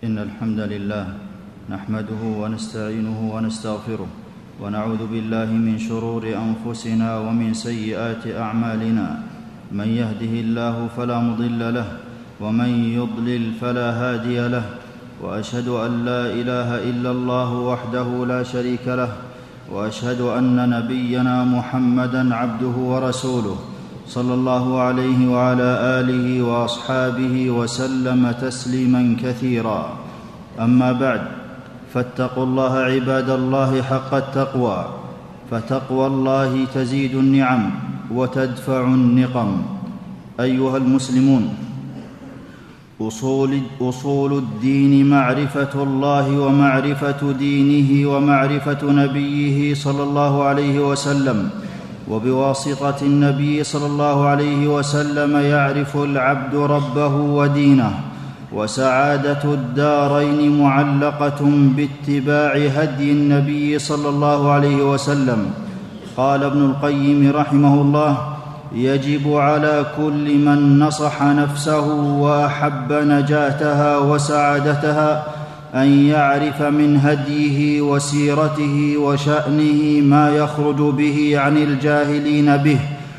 إن الحمد لله نحمده ونستعينه ونستغفره ونعوذ بالله من شرور أنفسنا ومن سيئات أعمالنا. من يهده الله فلا مضل له ومن يضلل فلا هادي له، وأشهد أن لا إله إلا الله وحده لا شريك له، وأشهد أن نبينا محمدًا عبده ورسوله صلى الله عليه وعلى آله وأصحابه وسلم تسليمًا كثيرا. أما بعد، فاتقوا الله عباد الله حق التقوى، فتقوى الله تزيد النعم وتدفع النقم. أيها المسلمون، أصول الدين معرفة الله ومعرفة دينه ومعرفة نبيه صلى الله عليه وسلم، وبواسطة النبي صلى الله عليه وسلم يعرف العبد ربه ودينه، وسعادة الدارين معلقة باتباع هدي النبي صلى الله عليه وسلم. قال ابن القيم رحمه الله: يجب على كل من نصح نفسه وأحب نجاتها وسعادتها أن يعرف من هديه وسيرته وشأنه ما يخرج به عن الجاهلين به،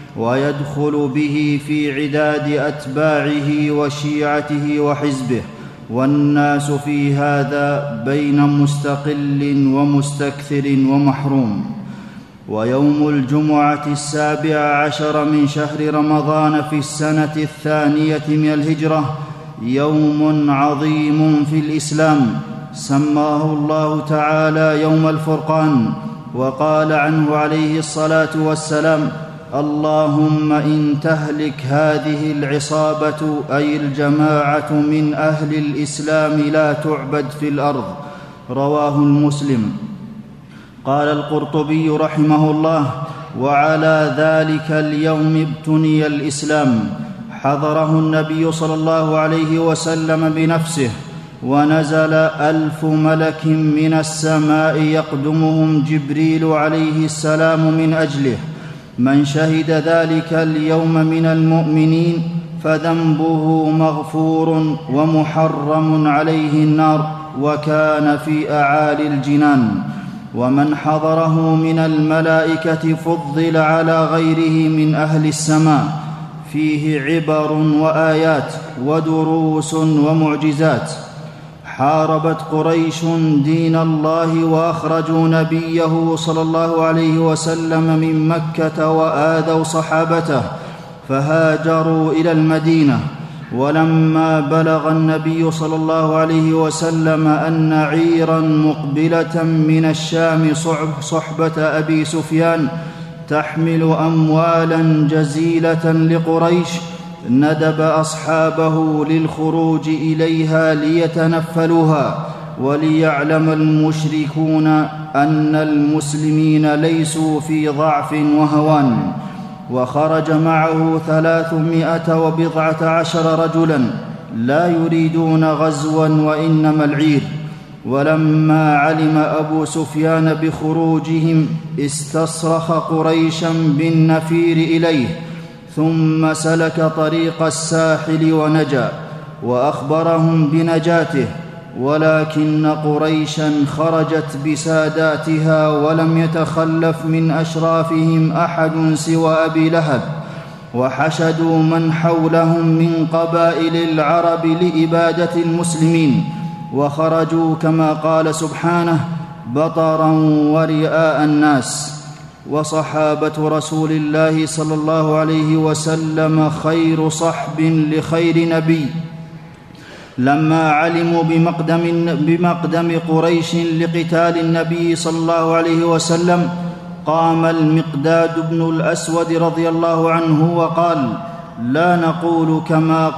ويدخل به في عداد أتباعه وشيعته وحزبه. والناس في هذا بين مستقل ومستكثر ومحروم. ويوم الجمعة 17 من شهر رمضان في السنة 2 من الهجرة يوم عظيم في الإسلام، سماه الله تعالى يوم الفرقان، وقال عنه عليه الصلاة والسلام: اللهم إن تهلك هذه العصابة أي الجماعة من أهل الإسلام لا تعبد في الأرض. رواه المسلم. قال القرطبي رحمه الله: وعلى ذلك اليوم ابتني الإسلام، حضره النبي صلى الله عليه وسلم بنفسه، ونزل 1000 ملك من السماء يقدمهم جبريل عليه السلام من أجله. من شهد ذلك اليوم من المؤمنين فذنبه مغفور ومحرم عليه النار، وكان في أعالي الجنان. ومن حضره من الملائكة فضل على غيره من أهل السماء، فيه عبر وآيات ودروس ومعجزات. حاربت قريش دين الله وأخرجوا نبيه صلى الله عليه وسلم من مكة وآذوا صحابته، فهاجروا إلى المدينة. ولما بلغ النبي صلى الله عليه وسلم أن عيرا مقبلة من الشام صحبة أبي سفيان تحمل أموالا جزيلة لقريش، ندب أصحابه للخروج إليها ليتنفلوها، وليعلم المشركون أن المسلمين ليسوا في ضعف وهوان. وخرج معه 319 رجلا لا يريدون غزوا وإنما العير. ولما علم أبو سفيان بخروجهم استصرخ قريشا بالنفير إليه، ثم سلك طريق الساحل ونجا، وأخبرهم بنجاته. ولكن قريشا خرجت بساداتها، ولم يتخلف من أشرافهم أحد سوى أبي لهب، وحشدوا من حولهم من قبائل العرب لإبادة المسلمين، وخرجوا كما قال سبحانه: بطرا ورئاء الناس. وصحابة رسول الله صلى الله عليه وسلم خير صحب لخير نبي. لما علموا بمقدم قريش لقتال النبي صلى الله عليه وسلم، قام المقداد بن الأسود رضي الله عنه وقال: لا نقول كما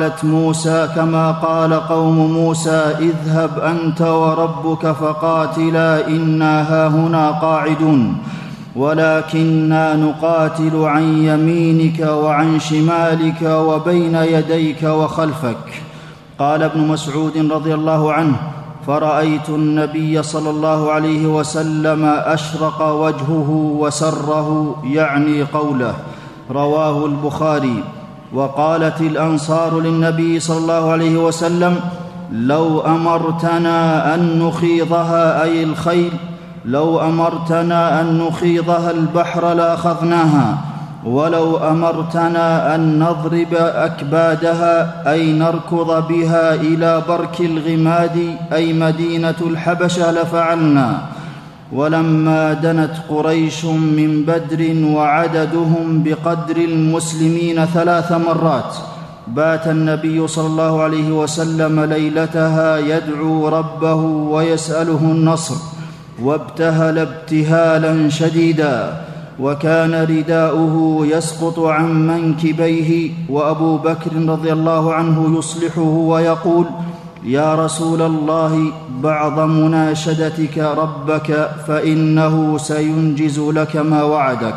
قال قوم موسى: اذهب أنت وربك فقاتلا إنا هاهنا قاعدون، ولكننا نقاتل عن يمينك وعن شمالك وبين يديك وخلفك. قال ابن مسعود رضي الله عنه: فرأيت النبي صلى الله عليه وسلم أشرق وجهه وسره، يعني قوله. رواه البخاري. وقالت الأنصار للنبي صلى الله عليه وسلم: لو أمرتنا أن نخيضها، أي الخيل، لو أمرتنا أن نخيضها البحر لأخذناها، ولو أمرتنا أن نضرب أكبادها، أي نركض بها إلى برك الغماد، أي مدينة الحبشة، لفعلنا. ولما دنت قريش من بدر وعددهم بقدر المسلمين 3 مرات، بات النبي صلى الله عليه وسلم ليلتها يدعو ربه ويسأله النصر، وابتهل ابتهالا شديدا، وكان رداؤه يسقط عن منكبيه، وأبو بكر رضي الله عنه يصلحه ويقول: يا رسول الله، بعض مناشدتك ربك فإنه سينجز لك ما وعدك.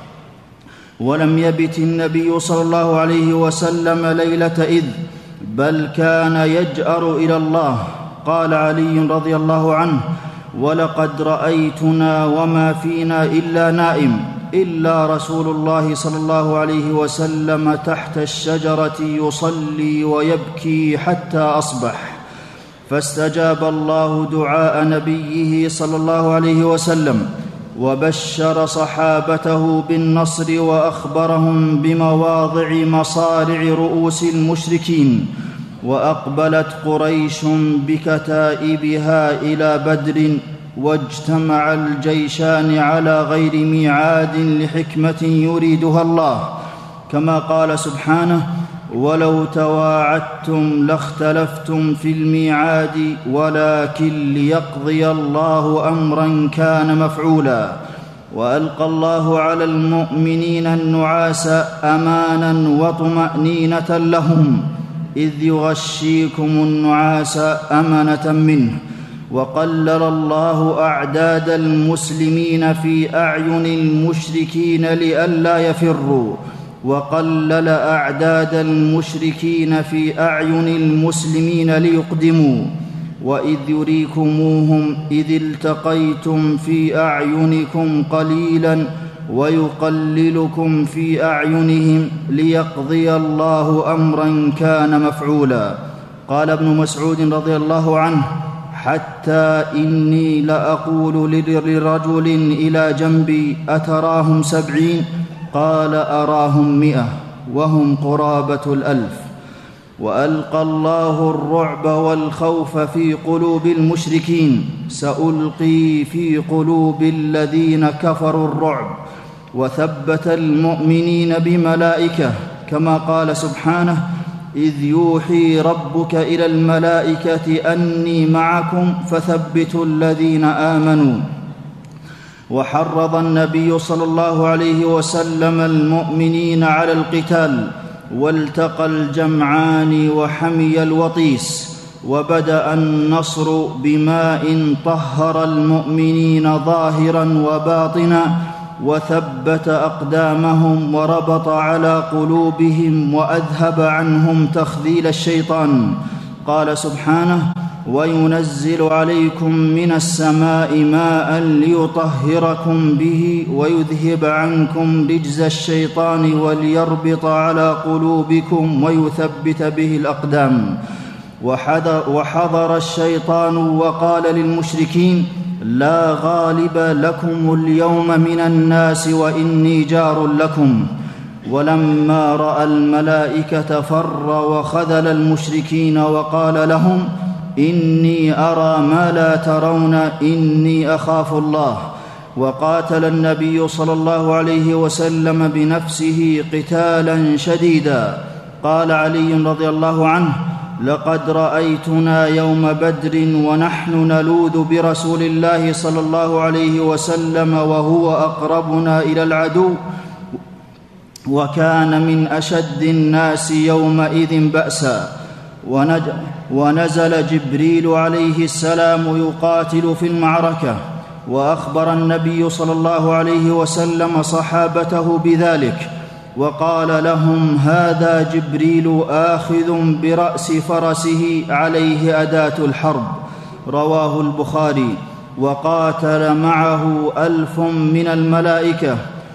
ولم يبت النبي صلى الله عليه وسلم ليلة إذ، بل كان يجأر إلى الله. قال علي رضي الله عنه: ولقد رأيتنا وما فينا إلا نائم، إلا رسول الله صلى الله عليه وسلم تحت الشجرة يصلي ويبكي حتى أصبح. فاستجاب الله دعاء نبيه صلى الله عليه وسلم، وبشر صحابته بالنصر، وأخبرهم بمواضع مصارع رؤوس المشركين. وأقبلت قريش بكتائبها إلى بدر، واجتمع الجيشان على غير ميعاد لحكمة يريدها الله، كما قال سبحانه: ولو تواعدتم لاختلفتم في الميعاد ولكن ليقضي الله أمرا كان مفعولا. وألقى الله على المؤمنين النعاس أمانا وطمأنينة لهم، إذ يغشيكم النعاس أمنة منه. وقلل الله أعداد المسلمين في أعين المشركين لئلا يفروا، وقلل أعداد المشركين في أعين المسلمين ليقدموا. وإذ يريكموهم إذ التقيتم في أعينكم قليلا ويقللكم في أعينهم ليقضي الله أمرا كان مفعولا. قال ابن مسعود رضي الله عنه: حتى إني لأقول لرجل إلى جنبي: أتراهم 70؟ قال: أراهم 100 وهم قرابة 1000. وألقى الله الرعب والخوف في قلوب المشركين: سألقي في قلوب الذين كفروا الرعب. وثبت المؤمنين بملائكة، كما قال سبحانه: إذ يوحي ربك إلى الملائكة أني معكم فثبتوا الذين آمنوا. وحرض النبي صلى الله عليه وسلم المؤمنين على القتال، والتقى الجمعان وحمي الوطيس، وبدأ النصر بماء طهر المؤمنين ظاهرا وباطنا، وثبت أقدامهم وربط على قلوبهم، وأذهب عنهم تخذيل الشيطان. قال سبحانه: وينزل عليكم من السماء ماء ليطهركم به ويذهب عنكم رجز الشيطان وليربط على قلوبكم ويثبت به الأقدام. وحضر الشيطان وقال للمشركين: لا غالب لكم اليوم من الناس وإني جار لكم. ولما رأى الملائكة فر وخذل المشركين وقال لهم: إني أرى ما لا ترون إني أخاف الله. وقاتل النبي صلى الله عليه وسلم بنفسه قتالا شديدا. قال علي رضي الله عنه: لقد رأيتنا يوم بدر ونحن نلوذ برسول الله صلى الله عليه وسلم وهو أقربنا إلى العدو، وكان من أشد الناس يومئذ بأسا. ونزل جبريل عليه السلام يقاتل في المعركة، وأخبر النبي صلى الله عليه وسلم صحابته بذلك، وقال لهم: هذا جبريل آخذ برأس فرسه عليه أداة الحرب. رواه البخاري. وقاتل معه 1000 من الملائكة،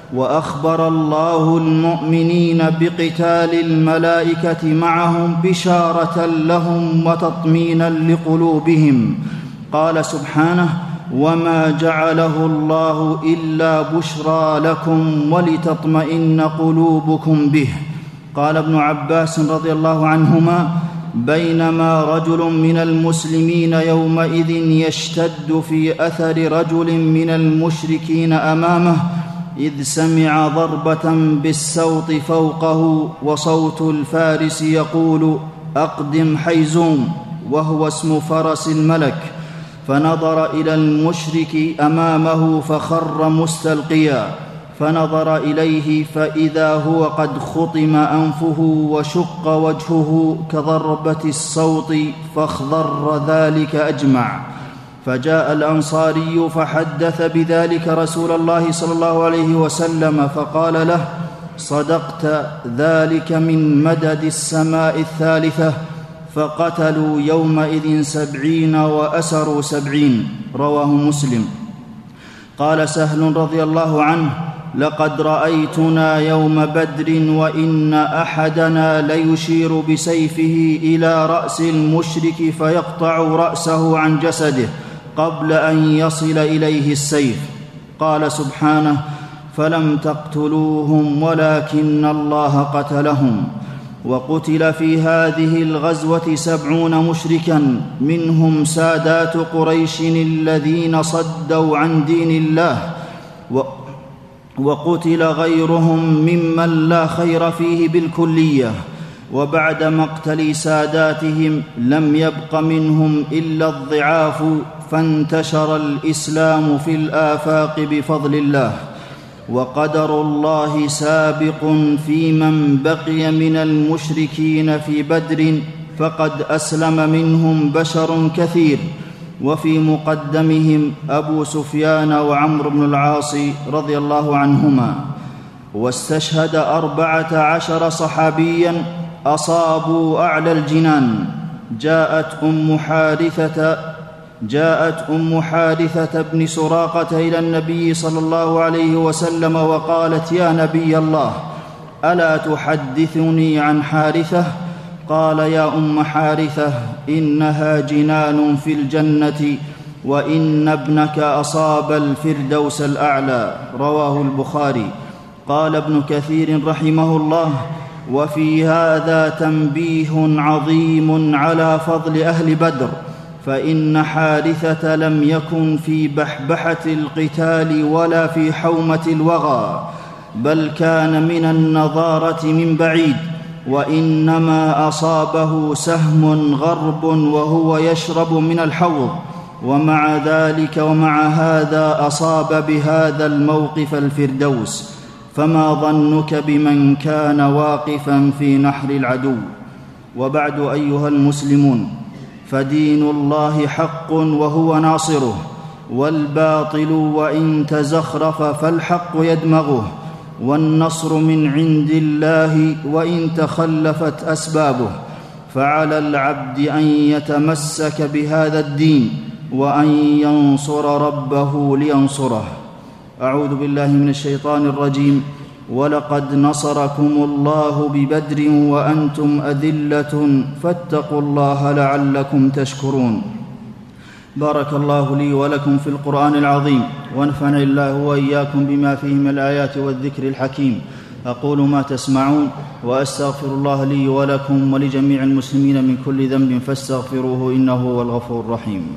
واخبر الله المؤمنين بقتال الملائكه معهم بشاره لهم وتطمينا لقلوبهم. قال سبحانه: وما جعله الله الا بشرى لكم ولتطمئن قلوبكم به. قال ابن عباس رضي الله عنهما: بينما رجل من المسلمين يومئذ يشتد في اثر رجل من المشركين امامه اذ سمع ضربه بالسوط فوقه وصوت الفارس يقول: اقدم حيزوم، وهو اسم فرس الملك، فنظر الى المشرك امامه فخر مستلقيا، فنظر اليه فاذا هو قد خطم انفه وشق وجهه كضربه الصوت، فاخضر ذلك اجمع. فجاء الانصاري فحدث بذلك رسول الله صلى الله عليه وسلم فقال له: صدقت، ذلك من مدد السماء الثالثه. فقتلوا يومئذ 70 واسروا 70. رواه مسلم. قال سهل رضي الله عنه: لقد رايتنا يوم بدر وان احدنا ليشير بسيفه الى راس المشرك فيقطع راسه عن جسده قبل ان يصل اليه السيف. قال سبحانه: فلم تقتلوهم ولكن الله قتلهم. وقتل في هذه الغزوه 70 مشركا، منهم سادات قريش الذين صدوا عن دين الله، وقتل غيرهم ممن لا خير فيه بالكليه. وبعد مقتل ساداتهم لم يبق منهم الا الضعاف، فانتشر الاسلام في الافاق بفضل الله. وقدر الله سابق في من بقي من المشركين في بدر، فقد اسلم منهم بشر كثير، وفي مقدمهم ابو سفيان وعمرو بن العاص رضي الله عنهما. واستشهد 14 صحابيا اصابوا اعلى الجنان. جاءت ام حارثه بن سراقه الى النبي صلى الله عليه وسلم وقالت: يا نبي الله، الا تحدثني عن حارثه؟ قال: يا ام حارثه، انها جنان في الجنه، وان ابنك اصاب الفردوس الاعلى. رواه البخاري. قال ابن كثير رحمه الله: وفي هذا تنبيه عظيم على فضل اهل بدر، فان حارثه لم يكن في بحبحه القتال ولا في حومه الوغى، بل كان من النظاره من بعيد، وانما اصابه سهم غرب وهو يشرب من الحوض، ومع ذلك ومع هذا اصاب بهذا الموقف الفردوس، فما ظنك بمن كان واقفا في نحر العدو؟ وبعد ايها المسلمون، فدين الله حق وهو ناصره، والباطل وان تزخرف فالحق يدمغه، والنصر من عند الله وان تخلفت اسبابه، فعلى العبد ان يتمسك بهذا الدين وان ينصر ربه لينصره. اعوذ بالله من الشيطان الرجيم. ولقد نصركم الله ببدر وانتم اذله فاتقوا الله لعلكم تشكرون. بارك الله لي ولكم في القرآن العظيم، ونفعني الله وإياكم بما فيه من الآيات والذكر الحكيم. أقول ما تسمعون، وأستغفر الله لي ولكم ولجميع المسلمين من كل ذنب فاستغفروه إنه هو الغفور الرحيم.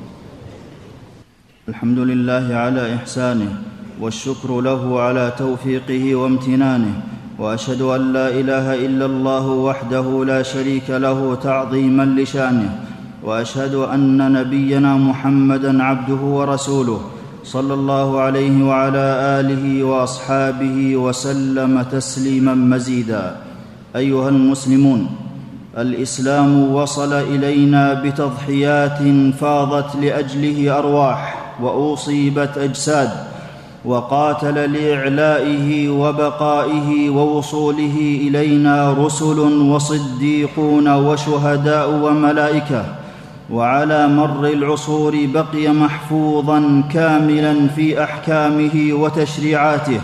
الحمد لله على إحسانه، والشكر له على توفيقه وامتنانه، وأشهد أن لا إله إلا الله وحده لا شريك له تعظيما لشأنه، واشهد ان نبينا محمدا عبده ورسوله صلى الله عليه وعلى اله واصحابه وسلم تسليما مزيدا. ايها المسلمون، الاسلام وصل الينا بتضحيات فاضت لاجله ارواح واصيبت اجساد، وقاتل لاعلائه وبقائه ووصوله الينا رسل وصديقون وشهداء وملائكه، وعلى مر العصور بقي محفوظا كاملا في احكامه وتشريعاته،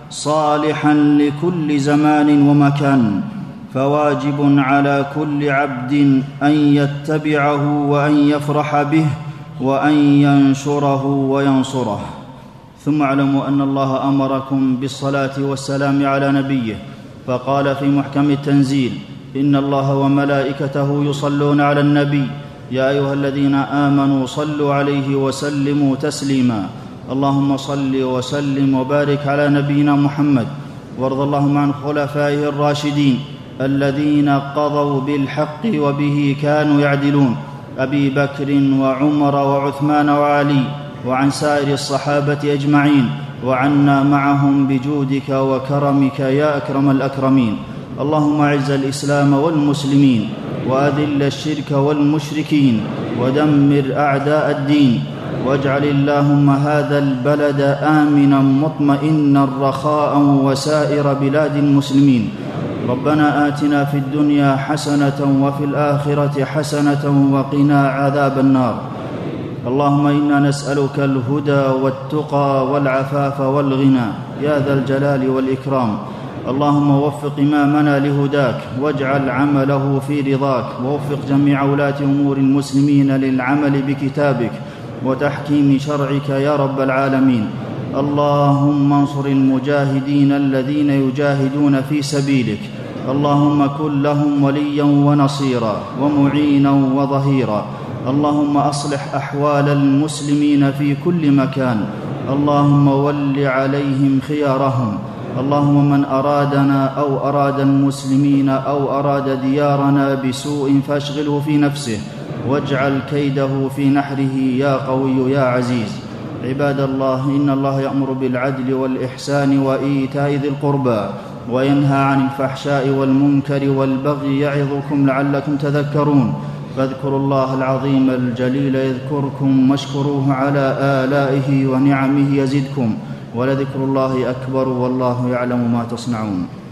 صالحا لكل زمان ومكان، فواجب على كل عبد ان يتبعه وان يفرح به وان ينشره وينصره. ثم اعلموا ان الله امركم بالصلاه والسلام على نبيه، فقال في محكم التنزيل: ان الله وملائكته يصلون على النبي يا ايها الذين امنوا صلوا عليه وسلموا تسليما. اللهم صل وسلم وبارك على نبينا محمد، وارض اللهم عن خلفائه الراشدين الذين قضوا بالحق وبه كانوا يعدلون، ابي بكر وعمر وعثمان وعلي، وعن سائر الصحابه اجمعين، وعنا معهم بجودك وكرمك يا اكرم الاكرمين. اللهم اعز الاسلام والمسلمين، واذل الشرك والمشركين، ودمر اعداء الدين، واجعل اللهم هذا البلد امنا مطمئنا رخاء وسائر بلاد المسلمين. ربنا آتنا في الدنيا حسنة وفي الآخرة حسنة وقنا عذاب النار. اللهم إنا نسألك الهدى والتقى والعفاف والغنى يا ذا الجلال والإكرام. اللهم وفق إمامنا لهداك، واجعل عمله في رضاك، ووفق جميع ولاة أمور المسلمين للعمل بكتابك وتحكيم شرعك يا رب العالمين. اللهم انصر المجاهدين الذين يجاهدون في سبيلك، اللهم كن لهم وليا ونصيرا ومعينا وظهيرا. اللهم اصلح احوال المسلمين في كل مكان، اللهم ول عليهم خيارهم. اللهم من ارادنا او اراد المسلمين او اراد ديارنا بسوء فاشغله في نفسه، واجعل كيده في نحره يا قوي يا عزيز. عباد الله، إن الله يأمر بالعدل والإحسان وإيتاء ذي القربى، وينهى عن الفحشاء والمنكر والبغي، يعظكم لعلكم تذكرون. فاذكروا الله العظيم الجليل يذكركم، واشكروه على آلائه ونعمه يزدكم، ولذكر الله أكبر، والله يعلم ما تصنعون.